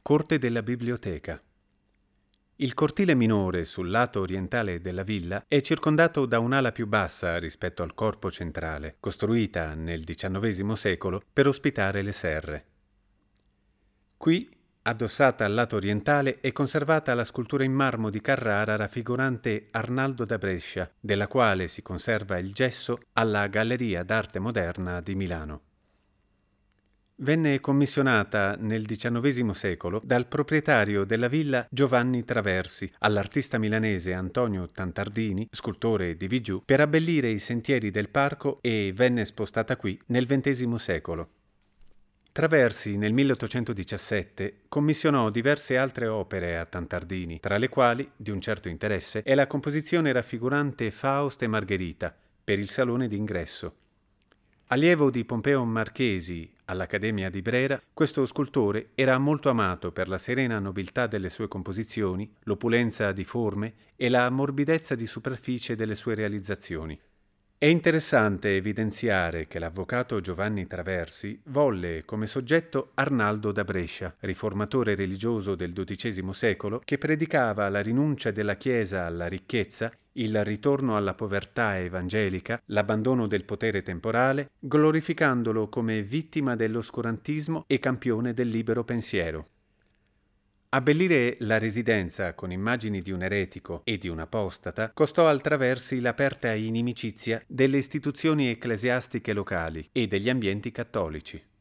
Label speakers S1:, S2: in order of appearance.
S1: Corte della biblioteca. Il cortile minore sul lato orientale della villa è circondato da un'ala più bassa rispetto al corpo centrale, costruita nel XIX secolo per ospitare le serre. Qui, addossata al lato orientale, è conservata la scultura in marmo di Carrara raffigurante Arnaldo da Brescia, della quale si conserva il gesso alla Galleria d'Arte Moderna di Milano. Venne commissionata nel XIX secolo dal proprietario della villa Giovanni Traversi all'artista milanese Antonio Tantardini, scultore di Vigiù, per abbellire i sentieri del parco e venne spostata qui nel XX secolo. Traversi nel 1817 commissionò diverse altre opere a Tantardini, tra le quali, di un certo interesse, è la composizione raffigurante Faust e Margherita per il salone d'ingresso. Allievo di Pompeo Marchesi all'Accademia di Brera, questo scultore era molto amato per la serena nobiltà delle sue composizioni, l'opulenza di forme e la morbidezza di superficie delle sue realizzazioni. È interessante evidenziare che l'avvocato Giovanni Traversi volle come soggetto Arnaldo da Brescia, riformatore religioso del XII secolo, che predicava la rinuncia della Chiesa alla ricchezza, il ritorno alla povertà evangelica, l'abbandono del potere temporale, glorificandolo come vittima dell'oscurantismo e campione del libero pensiero. Abbellire la residenza con immagini di un eretico e di un apostata costò al Traversi l'aperta inimicizia delle istituzioni ecclesiastiche locali e degli ambienti cattolici.